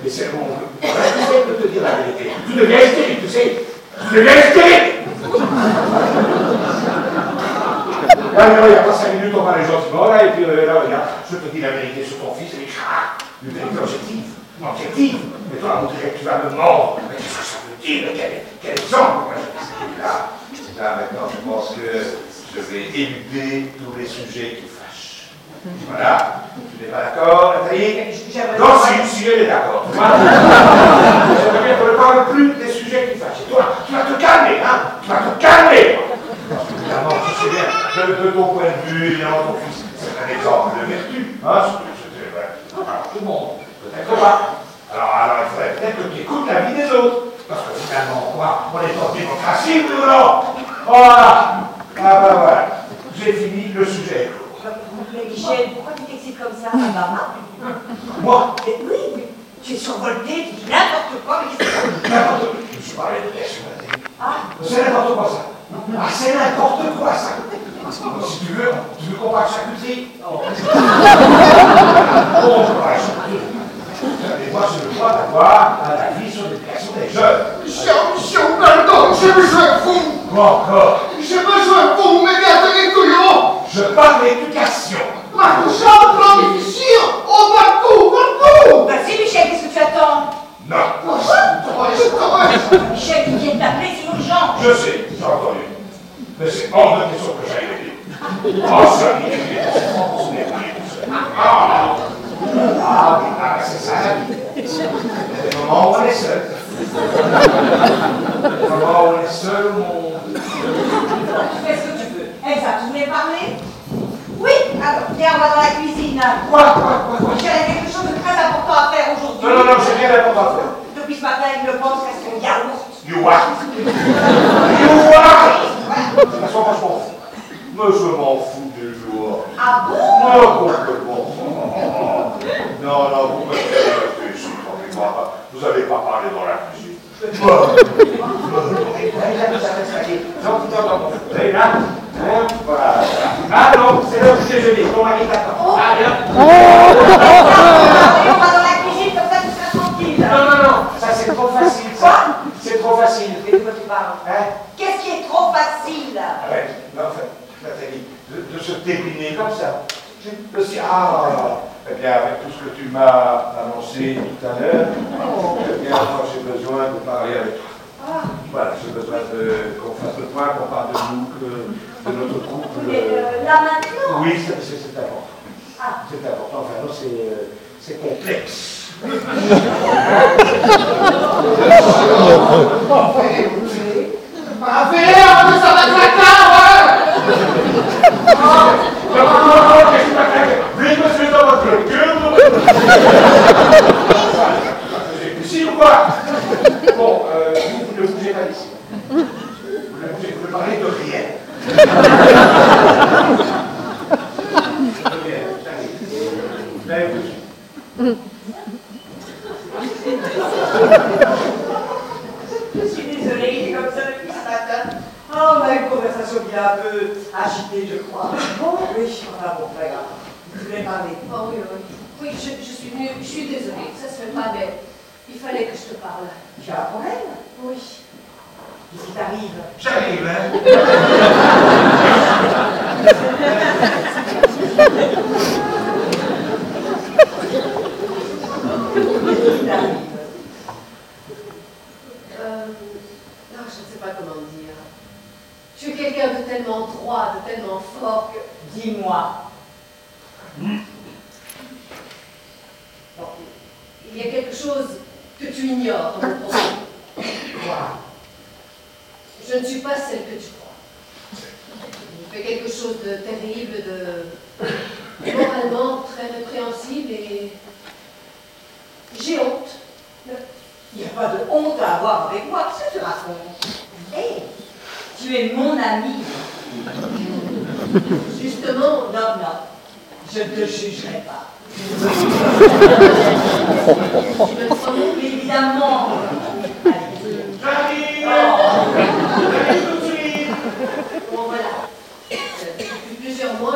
c'est mon respect de te dire la vérité. Tu deviens hystérique, tu sais. Tu deviens hystérique. Alors, il n'y a pas 5 minutes, on va les gentiment, là, et puis là, regarde, je te dis la vérité sur ton fils, et une vérité objective. Mais toi, on dirait que tu vas me mordre. Mais qu'est-ce que ça veut dire? Quel exemple? Là, maintenant, je pense que je vais éluder tous les sujets qui fâchent. Voilà. Tu n'es pas d'accord, Nathalie? Non, si elle est d'accord. J'aimerais bien qu'on ne parle plus des sujets qui fâchent. Et toi, tu vas te calmer, hein? Tu vas te calmer! Évidemment, tu sais bien, de ton point de vue, évidemment, ton fils, c'est un exemple de vertu. Hein? Tout le monde. Peut-être pas. Alors, il faudrait peut-être que tu écoutes la vie des autres. Parce que finalement, quoi, on est en démocratie, nous, non? Voilà. Ah ben voilà. J'ai fini, le sujet est clos. Mais Michel, pourquoi tu t'excites comme ça, maman? Moi? Oui, tu es survolté, tu dis n'importe quoi, mais qu'est-ce que c'est? N'importe quoi. Je me suis parlé de texte, Ah. c'est n'importe quoi, ça. Ah, c'est n'importe quoi, ça. Si tu veux qu'on parle charcuterie? Non. Bon, on parle charcuterie. Et moi, je le vois d'avoir un avis sur l'éducation des jeunes. Jean, pardon, j'ai besoin de vous. Quoi encore? J'ai besoin de vous, m'aider les couillons. Je parle d'éducation. Jean, prends les fichiers. Oh, partout. Vas-y, Michel, qu'est-ce que tu attends? Non. Michel, il vient de t'appeler, c'est urgent. Je sais, j'ai entendu. Mais c'est hors de question que j'aille l'aider. Oh, ça, il est c'est ça la vie. Des moments où on est seul. Des moments où on est seul au monde. Tu fais ce que tu veux. Elsa, tu voulais parler? Oui, alors, viens, on va dans la cuisine. Quoi? J'ai quelque chose de très important à faire aujourd'hui. Non, j'ai rien d'important à faire. Depuis ce matin, il me pense qu'à son yaourt. You what? You what? De toute façon, moi, je m'en fous. Mais je m'en fous du jour. Ah bon? Non, complètement. Non, vous me faites ici, vous n'avez pas parlé dans la cuisine. Non, voilà. Ah non, c'est l'heure du déjeuner, ton mari t'attend. Allez, on va dans la cuisine, comme ça tu seras tranquille. Non, ça c'est trop facile, ça. C'est trop facile. Mais de quoi tu parles? Hein? Qu'est-ce qui est trop facile? Ouais, mais en fait, Nathalie, de se décliner comme ça. De se dire, eh bien, avec tout ce que tu m'as annoncé tout à l'heure, eh bien, moi j'ai besoin de parler avec toi. Voilà, j'ai besoin qu'on fasse le point, qu'on parle de nous, de notre couple. Mais là maintenant? Oui, c'est important. Ah. C'est important, enfin, non, c'est complexe. Ça va Vite, monsieur, dans votre gueule. Ici ou quoi? Bon, vous ne bougez pas d'ici. Vous ne parlez de rien. Je suis désolée, il est comme ça depuis ce matin. Oh, on a une conversation qui est un peu agitée, je crois. Bon, oui, enfin bon, pas grave. Vous voulez parler? Oh oui. Oui, je suis venue, je suis désolée, ça se fait pas, mais il fallait que je te parle. Tu as un problème? Oui. Qu'est-ce qui t'arrive? J'arrive, hein? Non, je ne sais pas comment dire. Je suis quelqu'un de tellement droit, de tellement fort que... Dis-moi. Bon, il y a quelque chose que tu ignores dans mon propos. Quoi? Je ne suis pas celle que tu crois. Je fais quelque chose de terrible, de moralement très répréhensible et j'ai honte. Il n'y a pas de honte à avoir avec moi, qu'est-ce que tu racontes? Hé, tu es mon ami. Justement, Non, je ne te jugerai pas. tu me crois non? Mais évidemment. J'arrive! J'arrive tout de suite! Bon, voilà. Depuis plusieurs mois,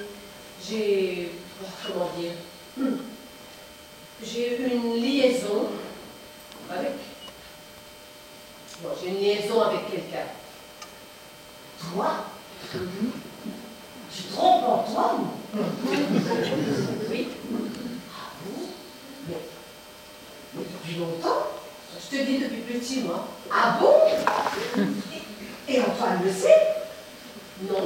j'ai comment dire? J'ai eu une liaison aussi, moi. Ah bon? Et Antoine le sait? Non.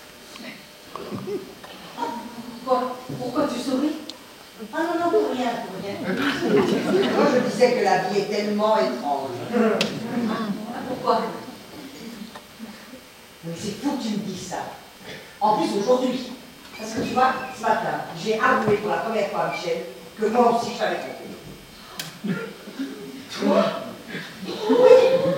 Quoi? Pourquoi tu souris? Ah non, non, pour rien, pour rien. Moi, je disais que la vie est tellement étrange. Pourquoi? Mais c'est fou que tu me dises ça. En plus, aujourd'hui. Parce que tu vois, ce matin, j'ai avoué pour la première fois à Michel que moi aussi, je t'avais trompé. Toi? Oui.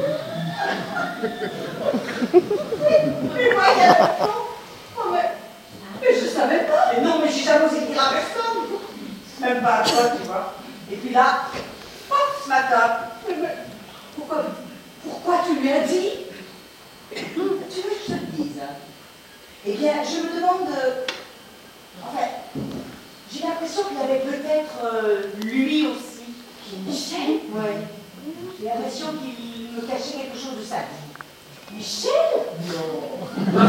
Mais voyons. Oh, mais je savais pas. Mais non, mais j'ai jamais osé dire à personne. Même pas à toi, tu vois. Et puis là, hop, ce matin. Pourquoi tu lui as dit? Tu veux que je te le dise? Eh bien, je me demande... Enfin, j'ai l'impression qu'il avait peut-être lui aussi. Michel? Oui. J'ai l'impression qu'il me cachait quelque chose de sa vie. Michel? Non.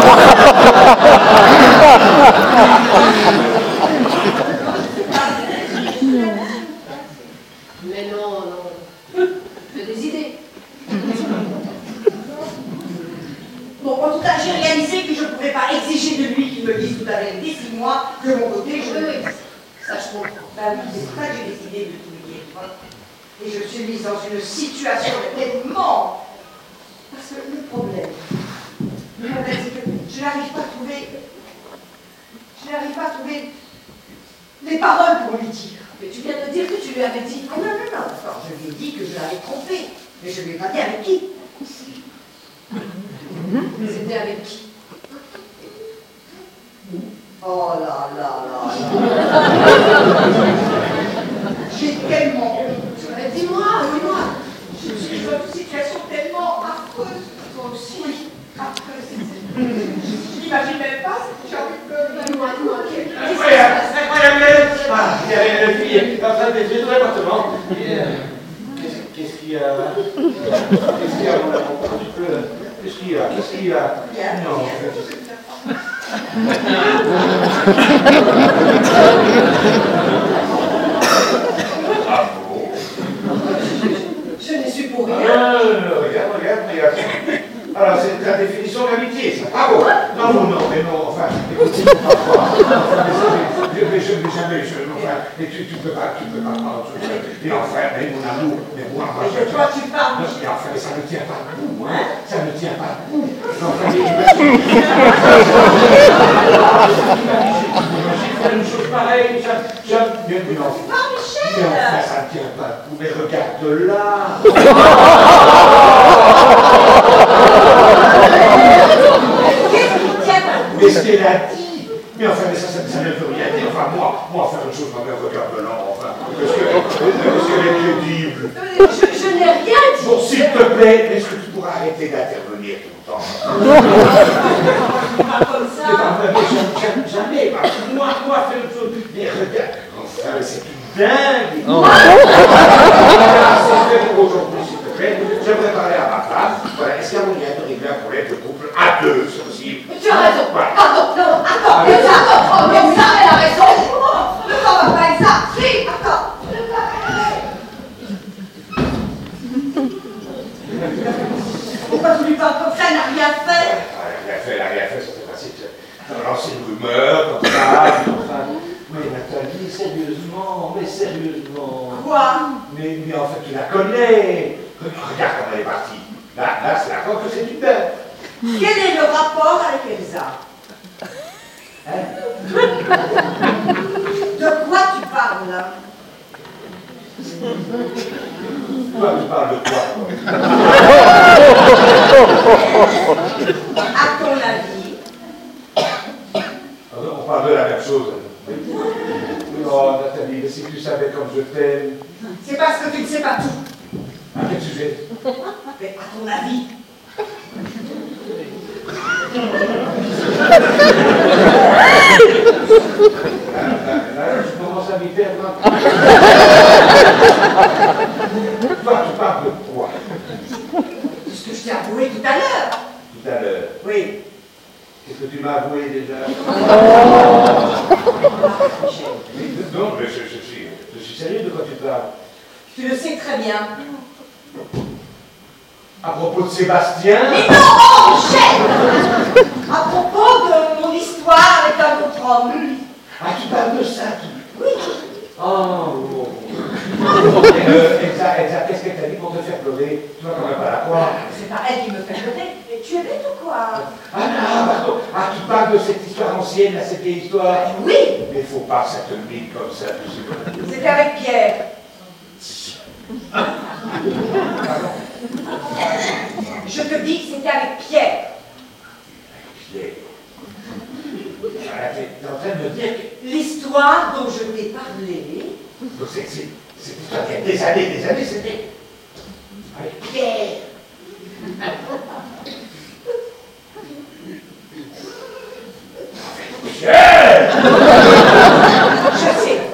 Mais non, non. Tu as des idées. Bon, en tout cas, j'ai réalisé que je ne pouvais pas exiger de lui qu'il me dise toute la vérité si moi, de mon côté, je... Oui, ça je comprends. Ben oui, c'est pour ça que j'ai décidé de tout lui dire, tu vois. Et je suis mise dans une situation tellement... Parce que le problème, c'est que je n'arrive pas à trouver... les paroles pour lui dire. Mais tu viens de dire que tu lui avais dit. Ah non, non, non, d'accord, je lui ai dit que je l'avais trompé, mais je ne lui ai pas dit avec qui. C'était avec qui? Oh là là là là. J'ai tellement honte. Dis-moi, dis-moi. Je suis dans une situation tellement affreuse. Toi aussi? Oui, affreuse. Je n'imagine même pas, j'ai envie de pleurer. Dis-moi, dis-moi. Incroyable, incroyable. Ah, il y avait une fille en train de détruire tout l'appartement. Qu'est-ce qu'il y a là? Qu'est-ce qu'il y a mon amour? Qu'est-ce qu'il y a? Qu'est-ce qu'il y a? Non, ah bon? Je n'y suis pour rien. Regarde. Alors, c'est la définition d'amitié, ça. Ah bon? Non, mais non, enfin, écoute, tu peux pas croire. Enfin, mais jamais, enfin, mais tu peux pas prendre tout ça. Et enfin, mais mon amour, mais moi, Et de quoi tu parles? mais enfin, ça ne tient pas debout, hein? Ça ne tient pas debout. Enfin, j'imagine faire une chose pareille, mais non. Ah, Michel! Mais enfin, ça ne tient pas debout, mais regarde là! Qu'est-ce qui tient pas? Mais ce qu'elle a dit! Mais enfin, mais ça ne veut rien dire. Enfin, moi, faire une chose, ma mère regarde là, enfin. Est-ce qu'elle est crédible? Je n'ai rien dit. Bon, s'il te plaît, est-ce que tu pourras arrêter d'intervenir tout le temps? Pas comme C'est pas ça. vrai, mais jamais. Moi, faire une chose. Mais regarde, enfin, c'est une dingue! C'est fait pour aujourd'hui, s'il te plaît. J'aimerais parler à ma femme. Voilà, est-ce qu'il y a moyen de régler un problème de couple à deux, c'est possible? Tu as raison. Voilà. Attends, non, attends. Mais ça, Oh, mais ça, elle a raison. le temps va pas être ça. Si, attends. Pourquoi tu lui parles comme ça? Elle n'a rien fait. Elle a rien fait, ça fait facile. Alors, c'est une rumeur, comme ça, enfin. Mais Nathalie, sérieusement. Quoi? Mais en fait, tu la connais. Regarde comment elle est partie. Là, c'est la fois que c'est une belle. Quel est le rapport avec Elsa? Hein? De quoi tu parles là? Toi, tu parles de quoi? À ton avis? On parle de la même chose. Oh, Nathalie, mais si tu savais comme je t'aime. C'est parce que tu ne sais pas tout. À quel sujet? Mais à ton avis? Là, je commence à m'y perdre. Toi, tu parles de quoi? C'est ce que je t'ai avoué tout à l'heure. Tout à l'heure. Oui. Qu'est-ce que tu m'as avoué déjà? Non, mais je suis sérieux de quoi tu parles. Tu le sais très bien. À propos de Sébastien. Mais non, oh, chef! À propos de mon histoire avec un autre homme. Ah, tu parles de ça, Oui. Oh. Elsa, qu'est-ce qu'elle t'a dit pour te faire pleurer? Tu vas quand même pas la croire. C'est pas elle qui me fait pleurer. Mais tu es bête ou quoi? Ah non, pardon. Ah, tu parles de cette histoire ancienne, là, cette vieille histoire. Oui. Mais faut pas que ça te mine comme ça, tu sais. C'était avec Pierre. Je te dis, c'était avec Pierre. Pierre. T'es en train de me dire que... L'histoire dont je t'ai parlé. Donc cette histoire il y a des années, c'était... Avec Pierre. Pierre. Je sais.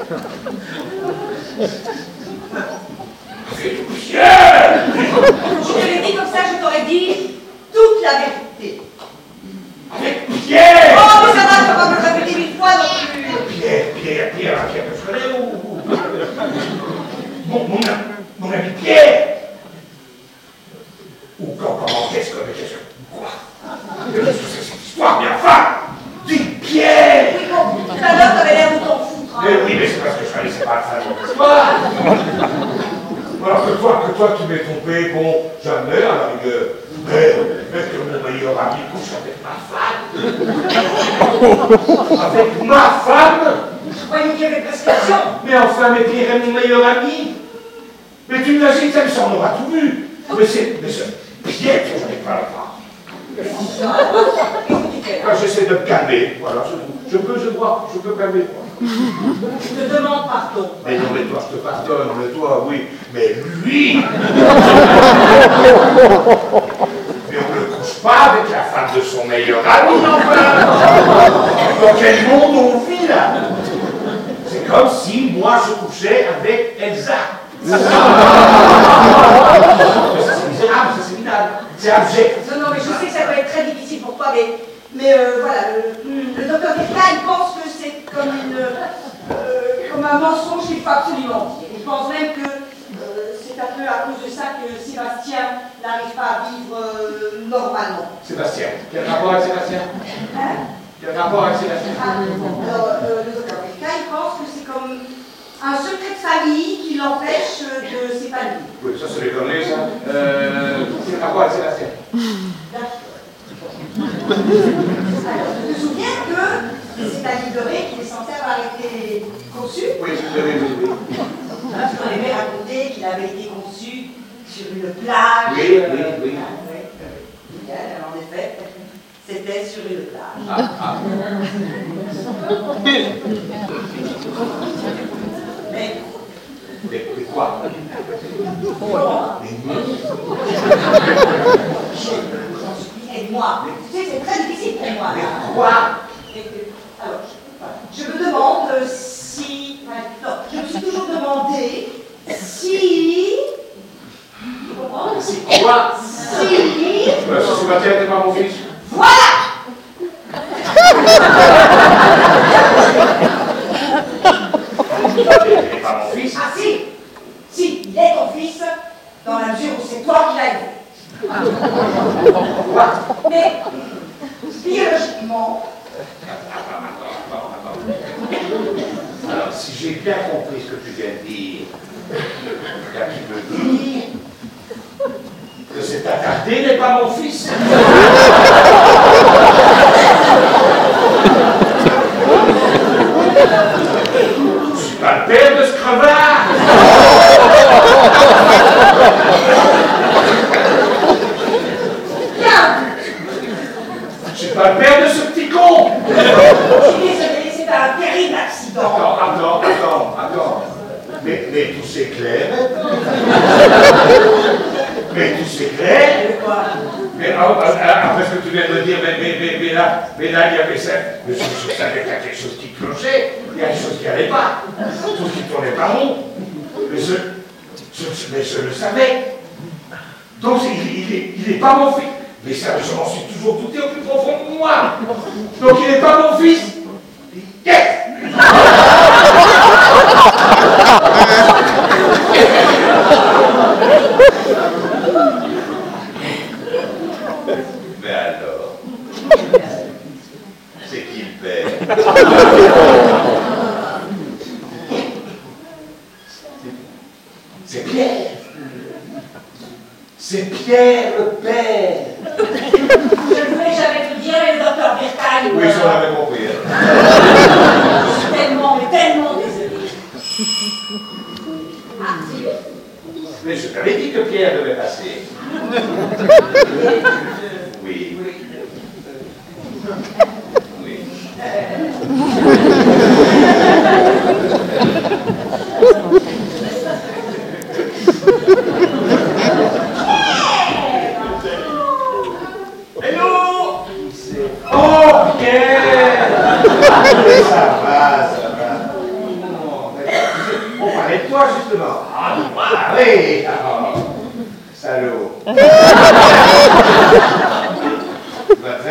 Pierre. Je te l'ai dit comme ça, je t'aurais dit toute la vérité. Avec Pierre. Oh, mais ça va, tu vas pas me le répéter 1000 fois non plus. Pierre, je connais où? Mon ami Pierre. Ou comment, qu'est-ce que... Quoi? Qu'est-ce que c'est cette histoire, bien enfin? Dis Pierre. Oui, bon, tout à l'heure, t'avais l'air de t'en foutre. Hein. Oui, mais c'est parce que je connaissais pas la fin de mon histoire. Alors que toi, tu m'es trompé, bon, jamais à la rigueur. Mais que mon meilleur ami couche avec ma femme. Avec ma femme. Je croyais qu'il y avait prescription. Mais enfin, mais Pierre est mon meilleur ami. Mais tu me l'as dit, ça on aura tout vu. Mais Pierre, tu n'en es pas là. J'essaie de me calmer. Voilà, je peux calmer. Je te demande pardon. Mais non, mais toi, je te pardonne, mais toi, oui. Mais lui. Mais on ne couche pas avec la femme de son meilleur ami, enfin. Dans quel monde on vit, là? C'est comme si moi, je couchais avec Elsa. Mais ça, c'est misérable, ça, c'est minable. C'est abject. Non, mais je sais que ça doit être très difficile pour toi, mais voilà, le docteur Virka, il pense que c'est comme un mensonge qu'il faut absolument dire. Il pense même que c'est un peu à cause de ça que Sébastien n'arrive pas à vivre normalement. Sébastien. Quel rapport avec Sébastien? Hein? Quel rapport avec Sébastien? Alors, le docteur Virka, il pense que c'est comme un secret de famille qui l'empêche de s'épanouir. Oui, ça, c'est les conneries, ça. Quel rapport avec Sébastien? D'accord. Alors, tu te souviens que c'est à l'île de Ré qu'il est censé avoir été conçu? Oui, oui. Parce qu'on avait raconté qu'il avait été conçu sur une plage. Oui. En effet, c'était sur une plage. Mais quoi? Aide-moi. Tu sais, c'est très difficile pour moi. Mais quoi? Alors, je me demande si... Non, je me suis toujours demandé si... Tu comprends? C'est quoi? Si... Sébastien n'était pas mon fils. Voilà! Il n'est pas mon fils. Ah si! Si, il est ton fils, dans la mesure où c'est toi qui l'as élevé. Mais, biologiquement... Alors, si j'ai bien compris ce que tu viens de dire, là, tu veux dire que cet attardé n'est pas mon fils. Je suis pas le père de ce crevard. Je suis pas le père de ce petit con. Je suis désolée, c'est un terrible accident. Attends. Mais tout s'éclaire. Mais tout s'éclaire. Mais après ce que tu viens de me dire, mais là, il y avait ça. Mais je savais qu'il y a quelque chose qui clochait. Il y a quelque chose qui n'allait pas. Tout qui tournait pas rond. Mais je le savais. Donc il n'est pas mon fils. Mais ça, je m'en suis toujours douté au plus profond de moi. Donc il n'est pas mon fils. Yes! C'est Pierre. C'est Pierre le père. Je ne voulais jamais te dire, et le docteur Bertaille. Oui, ça on l'avait compris. Je suis tellement, mais tellement désolée. Ah, c'est lui? Mais je t'avais dit que Pierre devait passer. Oui. Oui. Hello! Oh, Pierre! Ça va. Non, on parlait de toi, justement. Ah, moi! Ah oui! Oh, salaud!